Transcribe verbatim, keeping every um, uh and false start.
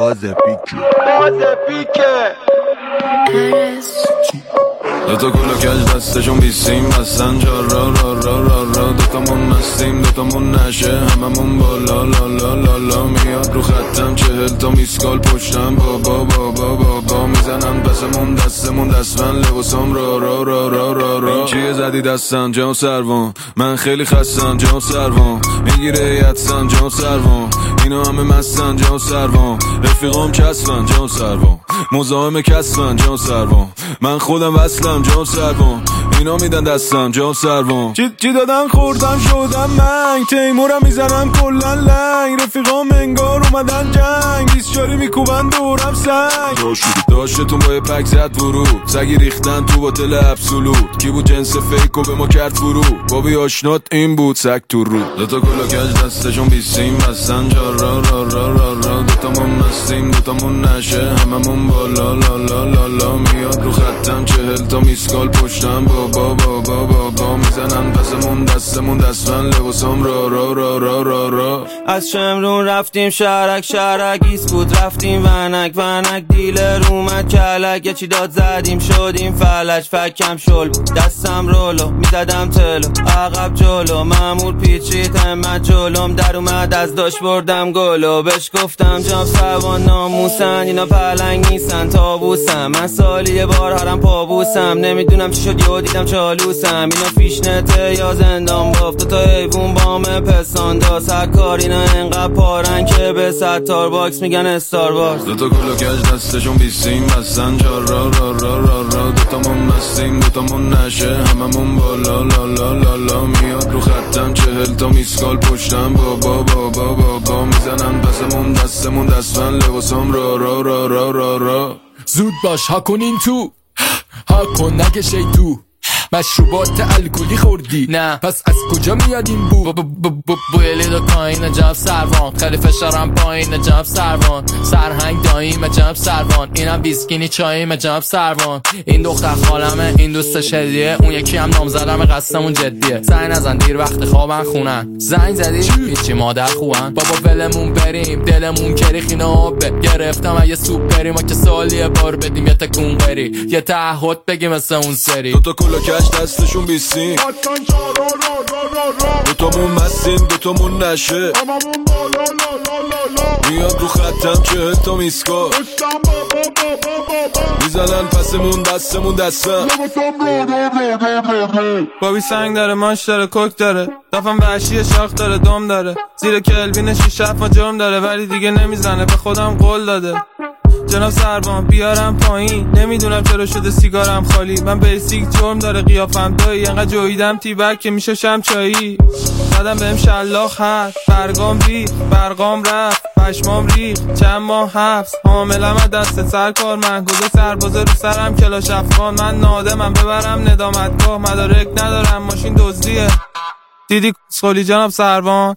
فاز پیکه فاز پیکه دوتا کلو کج دستشون بیسیم بستن جا را را را را را دوتامون مستیم دوتامون نشه هممون بالا لا لا لا لا میاد رو خطم چهل تا میسکال پشتم بابا بابا بابا میزنن پسمون دستمون دستمن لباسم را را را را را را چیه زدی دستم جام سروان من خیلی خستم جام سروان میگیره یدسن جام سروان اینا همه مستن جام سروان رفیقام کسفن جام سروان مزاحم کسفن جام سروان من خودم وصلم جام سروان اینا میدن دستم جام سروان چی, چی دادن خوردم شدم من تیمورم میزنم کلن لنگ رفیقام انگار اومدن جنگ بیسچاری میکوبن دورم سنگ داشتتون با یه پک زد ورود سگی ریختن تو باتل ابسولوت کی بود جنس فیکو به ما کرد فرو بابی آشنات این بود سگ تو رو دوتا کلا کج دستشون بیسیم بستن جا را را را را را دوتامون مستیم دوتامون نشه هممون بالا لا لا لا لا میاد رو خطم چهل تا میسکال پشتم بابا بابا بابا میزنن پسمون دستمون دستمن لباسم را را را را را را از شمرون رفتیم شهرک شهرک ایست بود رفتیم ونک ونک دیلر اومد کلک یه چی داد زدیم شدیم فلج فکم شل دستم رولو میزدم تلو عقب جلو مامور پیچید همت جلوم در اومد از داشت بردم گلو بهش گفتم جام سوان ناموسن اینا پلنگ نیستن تابوسم من سالی یه بار هرم پابوسم نمیدونم چی شد یهو دیدم چالوسم اینا فیشنته یا زندان بافت دوتا حیوون بام پستان داست هر کار اینا انقدر پارن که به ستار باکس میگن استار وارز دوتا کلو کج دستشون بیسیم بستن جا را را را را را دوتامون مستیم دوتامون نشه هممون بالا لا لا لا لا میاد رو خطم چهل تا میسکال پشتم بابا بابا بابا میزنن پسمون دستمون دستمن لباسم را را را را را را زود باش ها کنین تو ها کن نگه شیطو مشروبات الکلی خوردی نه پس از کجا میاد این بو بوی لیدو کاین جناب سروان خیلی فشارم پایین جناب سروان سرهنگ داییم جناب سروان اینم بیسکینی چاییم جناب سروان این دختر خالمه این دوستش هدیه اون یکی هم نامزدمه قصدمون جدیه زنگ نزن دیر وقت خوابن خونن زنگ زدی هیچی مادر خوبن بابا ولمون بریم دلمون کریخینه آبه گرفتم اگه سوپ بریم ما که سالیه بار بدیم یه تکون بری یه تعهد بگیم مثل اون سری دوتا کلو کش دستشون بیسیم دوتامون مستیم دوتامون نشه میاد رو خطم چهل تا میسکا میزنن پسمون دستمون دستم بابی سنگ داره ماش داره کوک داره دفعم وحشی شاخ داره دم داره زیر کلوین شیش هفت ما جرم داره ولی دیگه نمیزنه به خودم قول داده جناب سروان بیارم پایین نمیدونم چرا شده سیگارم خالی من بیسیک جرم داره قیافم دایی انقدر جویدم تیبک که میشه شم چایی دادم بهم شلاخ هست برگام ریخ برگام رفت پشمام ریخ چند ماه حبس حاملم از دست سرکار من گذاشت سربازه رو سرم کلاش افغان من نادمم ببرم ندامتگاه مدارک ندارم ماشین دزدیه دیدی کسخولی جناب سروان